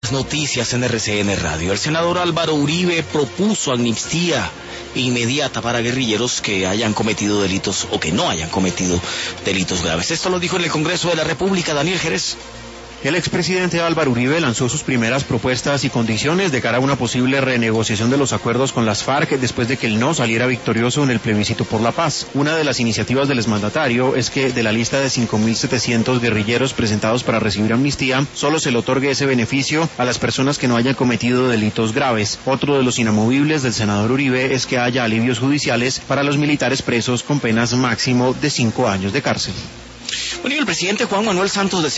Noticias en RCN Radio. El senador Álvaro Uribe propuso amnistía inmediata para guerrilleros que hayan cometido delitos o que no hayan cometido delitos graves. Esto lo dijo en el Congreso de la República Daniel Jerez. El expresidente Álvaro Uribe lanzó sus primeras propuestas y condiciones de cara a una posible renegociación de los acuerdos con las FARC después de que el no saliera victorioso en el plebiscito por la paz. Una de las iniciativas del exmandatario es que de la lista de 5.700 guerrilleros presentados para recibir amnistía, solo se le otorgue ese beneficio a las personas que no hayan cometido delitos graves. Otro de los inamovibles del senador Uribe es que haya alivios judiciales para los militares presos con penas máximo de 5 años de cárcel. Bueno, y el presidente Juan Manuel Santos